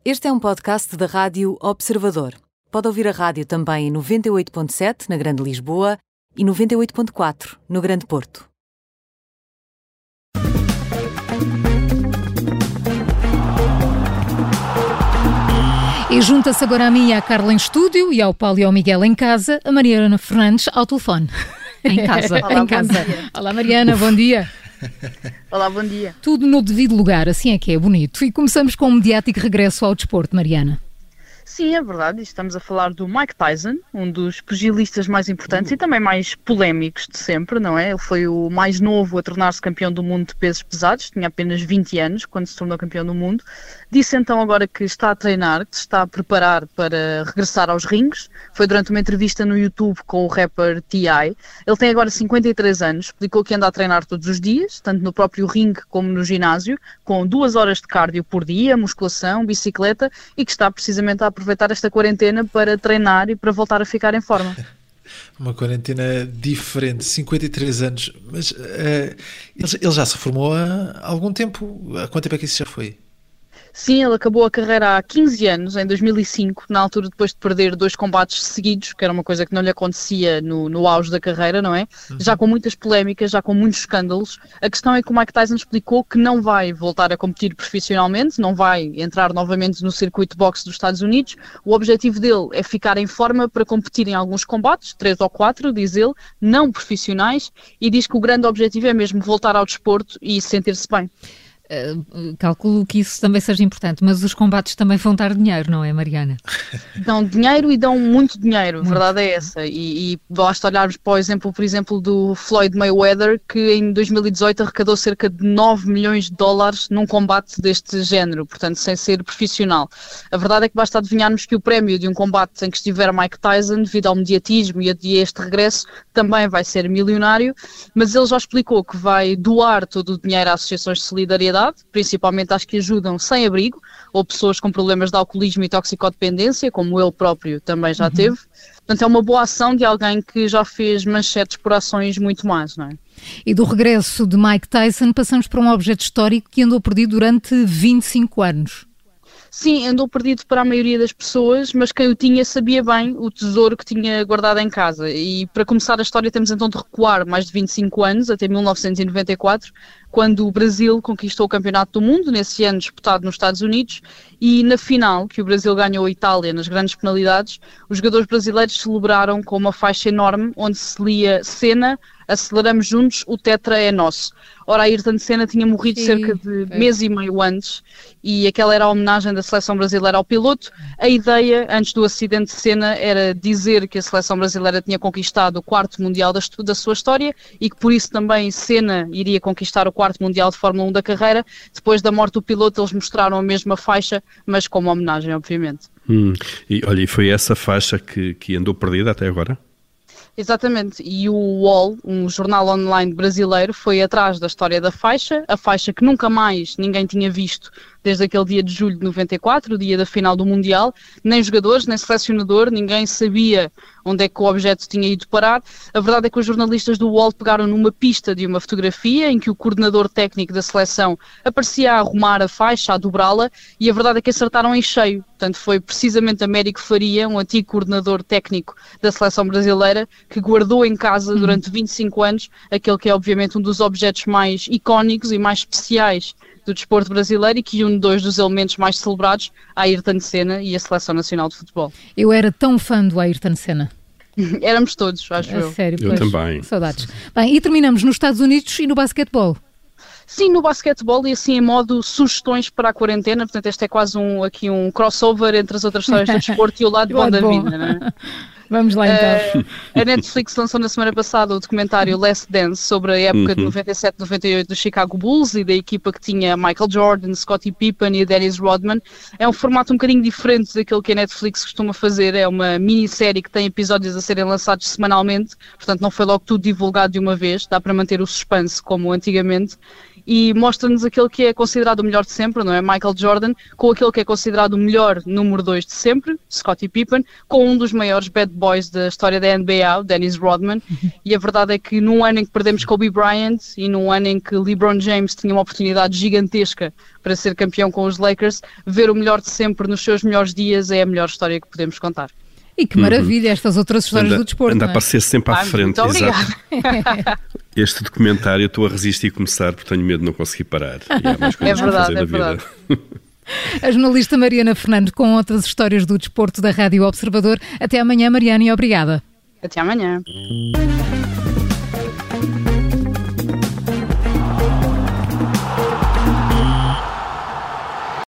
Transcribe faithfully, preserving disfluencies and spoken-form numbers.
Este é um podcast da Rádio Observador. Pode ouvir a rádio também em noventa e oito ponto sete na Grande Lisboa e noventa e oito ponto quatro no Grande Porto. E junta-se agora a mim e à Carla em estúdio e ao Paulo e ao Miguel em casa, a Mariana Fernandes ao telefone. Em casa. Olá, em casa. Olá, Mariana, bom dia. Olá, bom dia. Tudo no devido lugar, assim é que é bonito. E começamos com um mediático regresso ao desporto, Mariana. Sim, é verdade. Estamos a falar do Mike Tyson, um dos pugilistas mais importantes e também mais polémicos de sempre, não é? Ele foi o mais novo a tornar-se campeão do mundo de pesos pesados, tinha apenas vinte anos quando se tornou campeão do mundo. Disse então agora que está a treinar, que se está a preparar para regressar aos ringues. Foi durante uma entrevista no YouTube com o rapper T I Ele tem agora cinquenta e três anos, explicou que anda a treinar todos os dias, tanto no próprio ringue como no ginásio, com duas horas de cardio por dia, musculação, bicicleta, e que está precisamente a aproveitar esta quarentena para treinar e para voltar a ficar em forma. Uma quarentena diferente, cinquenta e três anos, mas uh, ele, ele já se formou há algum tempo. Há quanto tempo é que isso já foi? Sim, ele acabou a carreira há quinze anos, em dois mil e cinco, na altura depois de perder dois combates seguidos, que era uma coisa que não lhe acontecia no, no auge da carreira, não é? Uhum. Já com muitas polémicas, já com muitos escândalos. A questão é que o Mike Tyson explicou que não vai voltar a competir profissionalmente, não vai entrar novamente no circuito de boxe dos Estados Unidos. O objetivo dele é ficar em forma para competir em alguns combates, três ou quatro, diz ele, não profissionais, e diz que o grande objetivo é mesmo voltar ao desporto e sentir-se bem. Uh, calculo que isso também seja importante, mas os combates também vão dar dinheiro, não é, Mariana? Dão dinheiro e dão muito dinheiro, a verdade é essa. E, e basta olharmos para o exemplo, por exemplo, do Floyd Mayweather, que em dois mil e dezoito arrecadou cerca de nove milhões de dólares num combate deste género, portanto, sem ser profissional. A verdade é que basta adivinharmos que o prémio de um combate em que estiver Mike Tyson, devido ao mediatismo e a este regresso, também vai ser milionário, mas ele já explicou que vai doar todo o dinheiro a associações de solidariedade, principalmente às que ajudam sem abrigo, ou pessoas com problemas de alcoolismo e toxicodependência, como ele próprio também já uhum. teve. Portanto, é uma boa ação de alguém que já fez manchetes por ações muito más, não é? E do regresso de Mike Tyson passamos para um objeto histórico que andou perdido durante vinte e cinco anos. Sim, andou perdido para a maioria das pessoas, mas quem o tinha sabia bem o tesouro que tinha guardado em casa. E para começar a história temos então de recuar mais de vinte e cinco anos, até mil novecentos e noventa e quatro, quando o Brasil conquistou o Campeonato do Mundo, nesse ano disputado nos Estados Unidos, e na final, que o Brasil ganhou a Itália nas grandes penalidades, os jogadores brasileiros celebraram com uma faixa enorme onde se lia Senna, aceleramos juntos, o tetra é nosso. Ora, Ayrton Senna tinha morrido Sim, cerca de é. mês e meio antes e aquela era a homenagem da seleção brasileira ao piloto. A ideia, antes do acidente de Senna, era dizer que a seleção brasileira tinha conquistado o quarto Mundial da, da sua história e que por isso também Senna iria conquistar o quarto Mundial de Fórmula um da carreira. Depois da morte do piloto, eles mostraram a mesma faixa, mas como homenagem, obviamente. Hum, e olha, e foi essa faixa que, que andou perdida até agora? Exatamente, e o U O L, um jornal online brasileiro, foi atrás da história da faixa, a faixa que nunca mais ninguém tinha visto desde aquele dia de julho de noventa e quatro, o dia da final do Mundial, nem jogadores, nem selecionador, ninguém sabia onde é que o objeto tinha ido parar. A verdade é que os jornalistas do U O L pegaram numa pista de uma fotografia em que o coordenador técnico da seleção aparecia a arrumar a faixa, a dobrá-la, e a verdade é que acertaram em cheio. Portanto, foi precisamente Américo Faria, um antigo coordenador técnico da seleção brasileira, que guardou em casa durante vinte e cinco anos aquele que é obviamente um dos objetos mais icónicos e mais especiais do desporto brasileiro e que une dois dos elementos mais celebrados, a Ayrton Senna e a Seleção Nacional de Futebol. Eu era tão fã do Ayrton Senna. Éramos todos, acho é eu. Sério, eu pois, também. Saudades. Bem, e terminamos nos Estados Unidos e no basquetebol. Sim, no basquetebol e assim em modo sugestões para a quarentena, portanto este é quase um, aqui um crossover entre as outras histórias do desporto e o lado bom da vida, não é? Vamos lá então. Uh, a Netflix lançou na semana passada o documentário Last Dance sobre a época uhum. de noventa e sete noventa e oito do Chicago Bulls e da equipa que tinha Michael Jordan, Scottie Pippen e Dennis Rodman. É um formato um bocadinho diferente daquilo que a Netflix costuma fazer, é uma minissérie que tem episódios a serem lançados semanalmente, portanto não foi logo tudo divulgado de uma vez, dá para manter o suspense como antigamente. e mostra-nos aquele que é considerado o melhor de sempre, não é? Michael Jordan, com aquele que é considerado o melhor número dois de sempre, Scottie Pippen, com um dos maiores bad boys da história da N B A, o Dennis Rodman, e a verdade é que num ano em que perdemos Kobe Bryant e num ano em que LeBron James tinha uma oportunidade gigantesca para ser campeão com os Lakers, ver o melhor de sempre nos seus melhores dias é a melhor história que podemos contar. E que maravilha, uhum. estas outras histórias anda, do desporto. Anda não é? a aparecer sempre à ah, frente. Muito obrigada. Este documentário eu estou a resistir a começar porque tenho medo de não conseguir parar. E há mais coisas é verdade, para fazer é na verdade. vida. A jornalista Mariana Fernandes com outras histórias do desporto da Rádio Observador. Até amanhã, Mariana, e obrigada. Até amanhã.